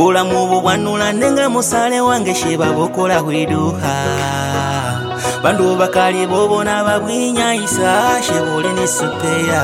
Bulamu bubwanula nenga musale wange sheba bokola hwiduha bandu bakali bobona babwinya isa shebole ni supeya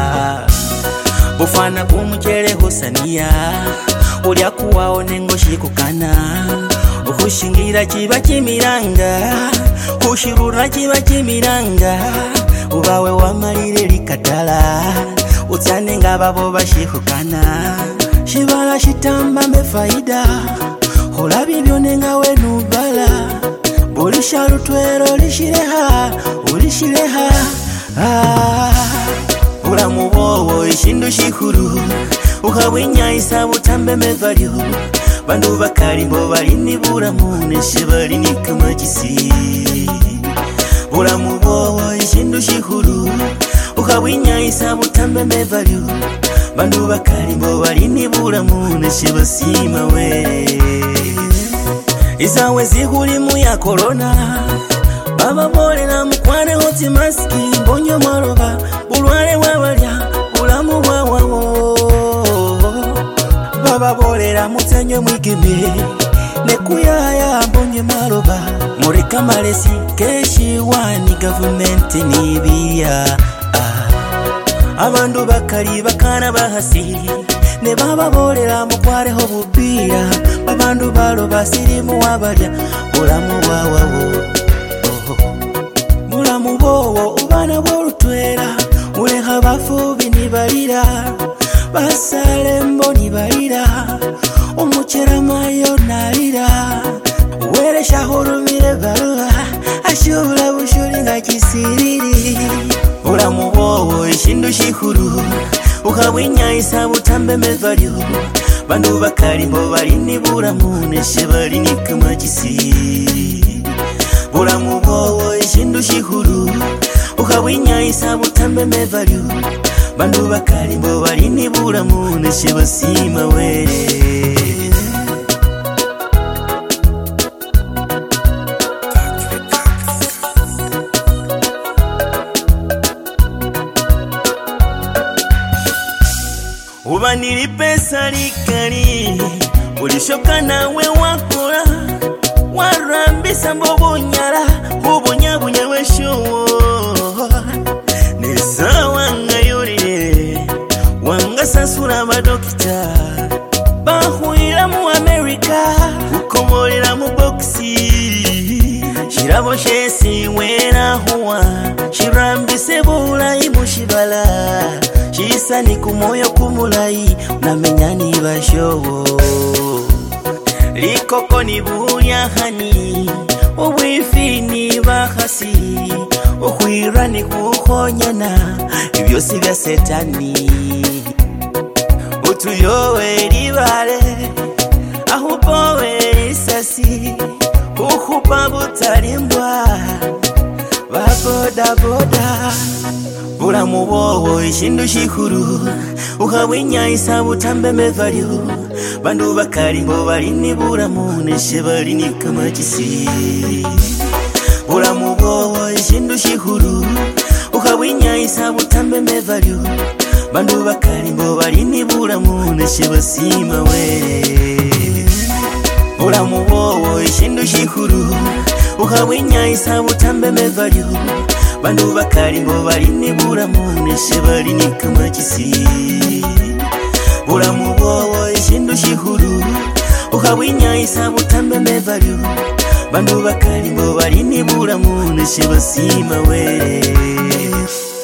bufana kumukere hosania ulya kuwao nengo shikukana ukushingira kiba kimiranga kushirura kiba kimiranga ubawe wamalire likatala utsane nga babo bashikukana shibala shitamba mefaida hola bibyo nenga wenubala bulisha lutwero lishireha ulishireha bulamu bwowo ishindu shikuru ukabwinya isabu tambe mevalyo bandu bakali mbo balini bulamu neshe balini kamagisi bulamu bwowo ishindu shikuru ukabwinya isabu tambe mevalyo bandu bakali mbo balini bulamu neshe basima we izawe zigulimu ya corona baba bole na mukwane hoti maski mbonyo maroba bulwale wabalya bulamu bwawawo baba bole la mutenyo mwigeme nekuyaya mbonyo maroba mureka malesi keshi wani government nibiya abandu bakali bakana bahasi ne baba bolera mukwareho bubira babandu balo basirimu wabalya bulamu bwawawo bulamu bwowo ubana bwolutwera uleha bafubi nibalira basale mboni balira umukera mayo nalira uweresha hurumire barua ashobora bushuri nga kisiriri bulamu bwowo ishindu shikuru ukabwinya isabu tambe mevalyo bandu bakali mbo balini bulamu neshe balini kamagisi bulamu bwowo ishindu shikuru ukabwinya isabu tambe mevalyo bandu bakali mbo balini bulamu neshe basima we uba nili pesa likali ulishoka nawe wakora warambisa mbobunyara ubunyabunya weshowo neza wanga yurire wanga sasura abadokita bahuira mu Amerika ukomorera mu boxi shirabo shesi wera huwa shirambise bula imushibala Shisa ni kumoyo kumulai unamenyani bashowo Likoko ni buya hani Uwifi ni bahasi Uhuira ni kuhonyana Ibyo sivya setani Utuyowe libale Ahupowe lisasi Uhupa butalimbwa Baboda boda bulamu bwowo ishindu shikuru ukabwinya isabu tambe mevalyo bandu bakali mbo balini bulamu neshe balini kamagisi bulamu bwowo ishindu shikuru ukabwinya isabu tambe mevalyo bandu bakali mbo balini bulamu neshe basima we bulamu bwowo ishindu shikuru ukabwinya isabu tambe mevalyo bandu bakali mbo balini bulamu neshe balini kamagisi bulamu bwowo ishindu shikuru ukabwinya isabu tambe mevalyo bandu bakali mbo balini bulamu neshe basima we